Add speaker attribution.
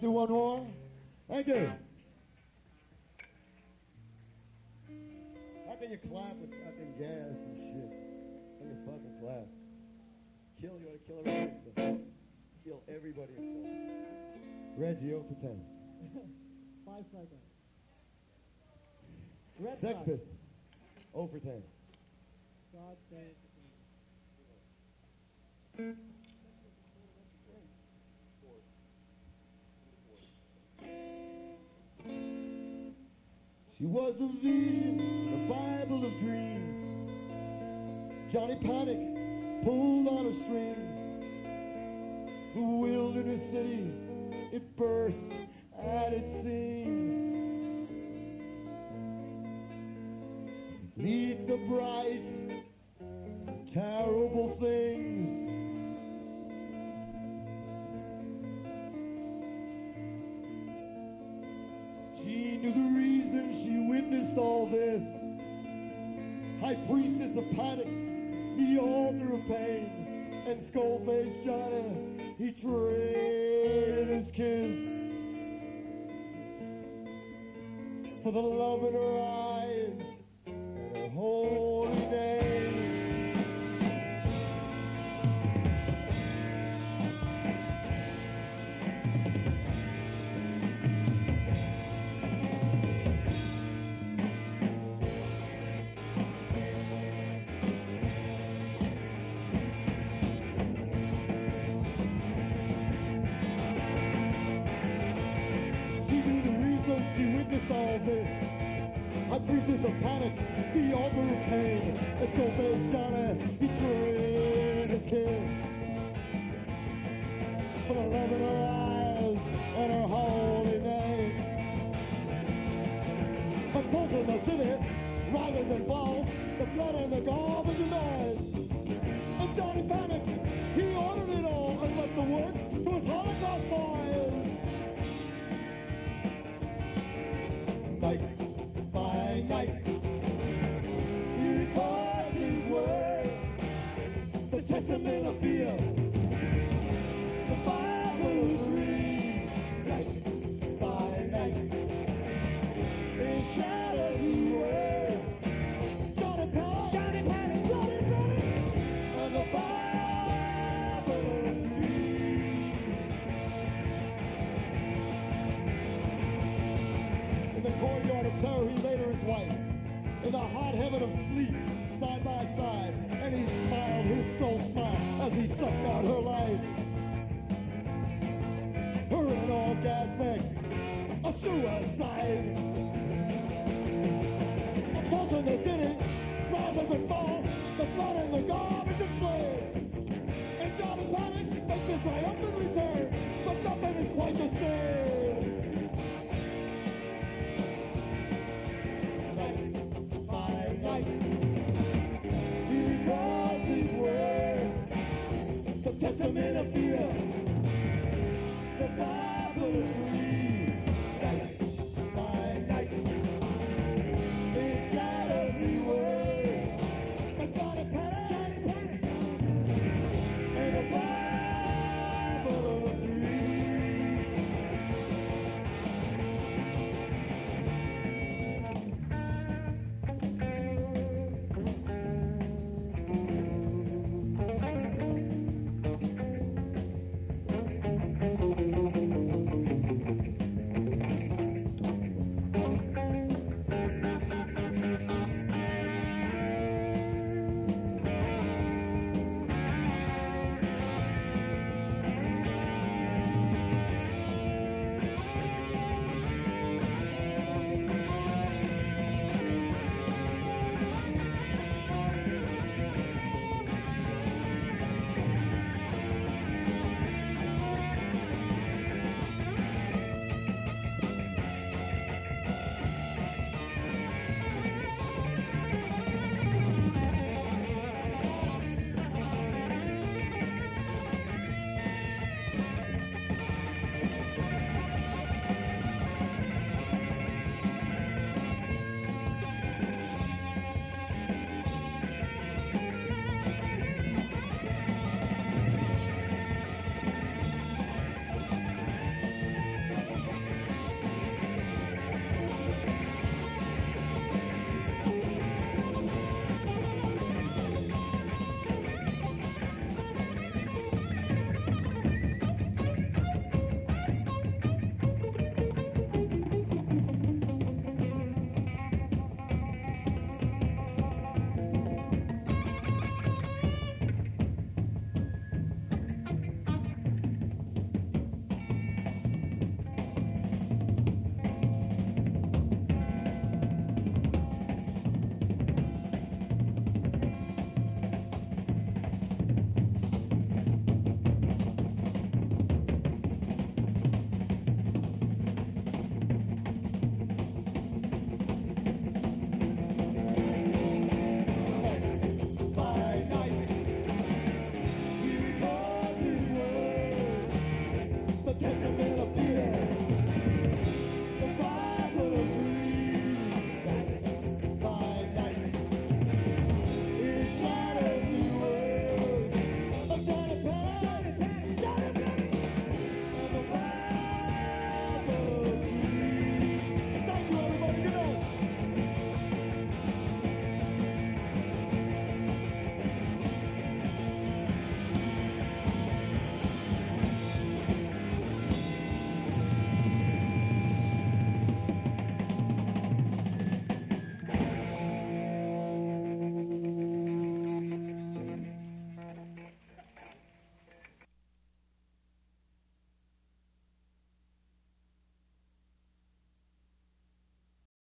Speaker 1: Do one more. Thank you. How can you clap with fucking gas and shit? How can you fucking clap? You ought to kill everybody. Kill everybody yourself. Reggie, 0 for 10.
Speaker 2: 5 seconds. Red
Speaker 1: Sex
Speaker 2: Sox.
Speaker 1: Pistols. 0 for 10.
Speaker 2: God save
Speaker 1: She was a vision, a Bible of dreams. Johnny Panic pulled on her strings. The wilderness city, it burst at its seams. Neath the bright, terrible things. She knew the reason she witnessed all this. High priestess of panic, the altar of pain, and skull-faced Johnny, he traded his kiss for the love in her eyes and her holy name. She witnessed all this. High priestess of panic, the altar of pain. Let's go, face Johnny, he traded his kiss for the love in her eyes and her holy name. But both in the city, riders and falls, the blood and the garbage and noise. And Johnny Panic, he ordered it all and left the work to his Holocaust boys. Night by night, he records his word, the testament of fear, the Bible of dreams. Night by night, in shadows he words, Johnny Panic, Johnny Panic, Johnny Panic, and the Bible of dreams. In the courtyard of terror, he laid her his wife. In the hot heaven of sleep, side by side, and he smiled his skull smile as he sucked out her life. Her an orgasmic, a suicide. Both in the city, rises and falls, the blood and the garbage and slaves. And Johnny Panic makes his triumphant return, but nothing is quite the same. Night, he records his word, the testament of fear, the Bible of